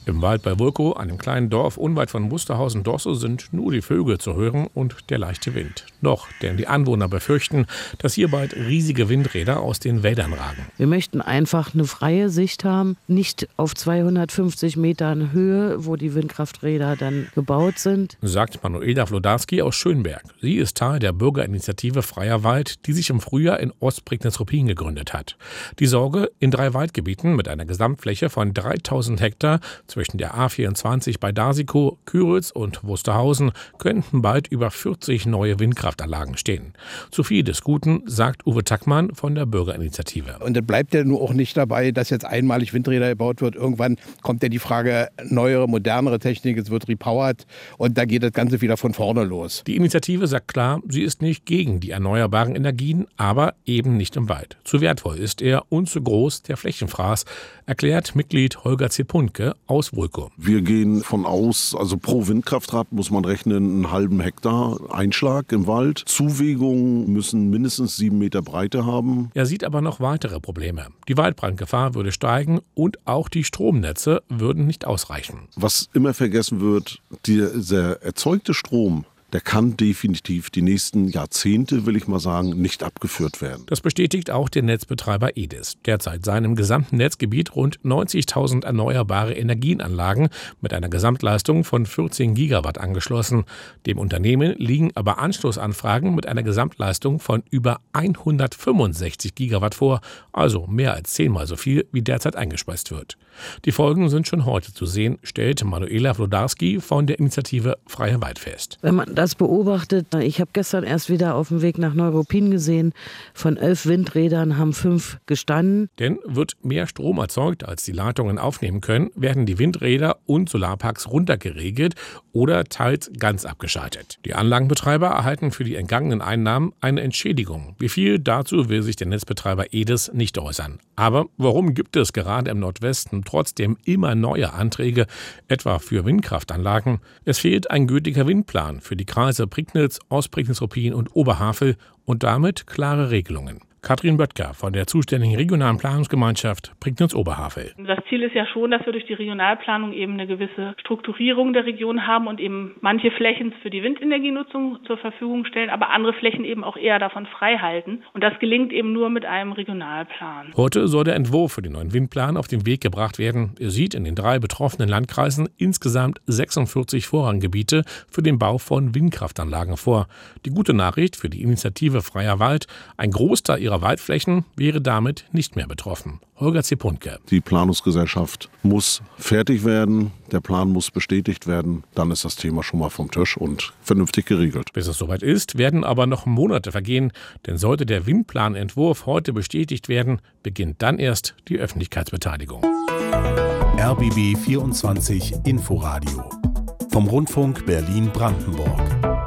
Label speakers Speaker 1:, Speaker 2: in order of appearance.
Speaker 1: Im Wald bei Wulkow, einem kleinen Dorf unweit von Wusterhausen-Dosse, sind nur die Vögel zu hören und der leichte Wind. Noch, denn die Anwohner befürchten, dass hier bald riesige Windräder aus den Wäldern ragen.
Speaker 2: Wir möchten einfach eine freie Sicht haben, nicht auf 250 Metern Höhe, wo die Windkrafträder dann gebaut sind.
Speaker 1: Sagt Manuela Wlodarski aus Schönberg. Sie ist Teil der Bürgerinitiative Freier Wald, die sich im Frühjahr in Ostprignitz-Ruppin gegründet hat. Die Sorge, in 3 Waldgebieten mit einer Gesamtfläche von 3000 Hektar zwischen der A24 bei Dasikow, Küritz und Wusterhausen könnten bald über 40 neue Windkraftanlagen stehen. Zu viel des Guten, sagt Uwe Tackmann von der Bürgerinitiative.
Speaker 3: Und das bleibt ja nur auch nicht dabei, dass jetzt einmalig Windräder gebaut wird. Irgendwann kommt ja die Frage, neuere, modernere Technik, es wird repowered und da geht das Ganze wieder von vorne los.
Speaker 1: Die Initiative sagt klar, sie ist nicht gegen die erneuerbaren Energien, aber eben nicht im Wald. Zu wertvoll ist er und zu groß der Flächenfraß, erklärt Mitglied Holger Zepunke aus Wulkow.
Speaker 4: Wir gehen von aus, also pro Windkraftrad muss man rechnen, einen halben Hektar Einschlag im Wald. Zuwägungen müssen mindestens 7 Meter Breite haben.
Speaker 1: Er sieht aber noch weitere Probleme. Die Waldbrandgefahr würde steigen und auch die Stromnetze würden nicht ausreichen.
Speaker 4: Was immer vergessen wird, dieser erzeugte Strom, der kann definitiv die nächsten Jahrzehnte, will ich mal sagen, nicht abgeführt werden.
Speaker 1: Das bestätigt auch der Netzbetreiber EDIS. Derzeit seien im gesamten Netzgebiet rund 90.000 erneuerbare Energienanlagen mit einer Gesamtleistung von 14 Gigawatt angeschlossen. Dem Unternehmen liegen aber Anschlussanfragen mit einer Gesamtleistung von über 165 Gigawatt vor, also mehr als 10-mal so viel, wie derzeit eingespeist wird. Die Folgen sind schon heute zu sehen, stellt Manuela Wlodarski von der Initiative Freier Wald fest.
Speaker 2: Wenn man das beobachtet, ich habe gestern erst wieder auf dem Weg nach Neuruppin gesehen, von 11 Windrädern haben 5 gestanden.
Speaker 1: Denn wird mehr Strom erzeugt, als die Leitungen aufnehmen können, werden die Windräder und Solarparks runtergeregelt oder teils ganz abgeschaltet. Die Anlagenbetreiber erhalten für die entgangenen Einnahmen eine Entschädigung. Wie viel, dazu will sich der Netzbetreiber EDIS nicht äußern. Aber warum gibt es gerade im Nordwesten trotzdem immer neue Anträge, etwa für Windkraftanlagen? Es fehlt ein gültiger Windplan für die Kreise Prignitz, Ostprignitz-Ruppin und Oberhavel und damit klare Regelungen. Katrin Böttger von der zuständigen regionalen Planungsgemeinschaft Prignitz-Oberhavel.
Speaker 5: Das Ziel ist ja schon, dass wir durch die Regionalplanung eben eine gewisse Strukturierung der Region haben und eben manche Flächen für die Windenergienutzung zur Verfügung stellen, aber andere Flächen eben auch eher davon frei halten. Und das gelingt eben nur mit einem Regionalplan.
Speaker 1: Heute soll der Entwurf für den neuen Windplan auf den Weg gebracht werden. Er sieht in den 3 betroffenen Landkreisen insgesamt 46 Vorranggebiete für den Bau von Windkraftanlagen vor. Die gute Nachricht für die Initiative Freier Wald: ein Großteil ihrer Waldflächen wäre damit nicht mehr betroffen. Holger Zepunke.
Speaker 4: Die Planungsgesellschaft muss fertig werden, der Plan muss bestätigt werden, dann ist das Thema schon mal vom Tisch und vernünftig geregelt.
Speaker 1: Bis es soweit ist, werden aber noch Monate vergehen, denn sollte der Windplanentwurf heute bestätigt werden, beginnt dann erst die Öffentlichkeitsbeteiligung.
Speaker 6: RBB 24 Inforadio vom Rundfunk Berlin-Brandenburg.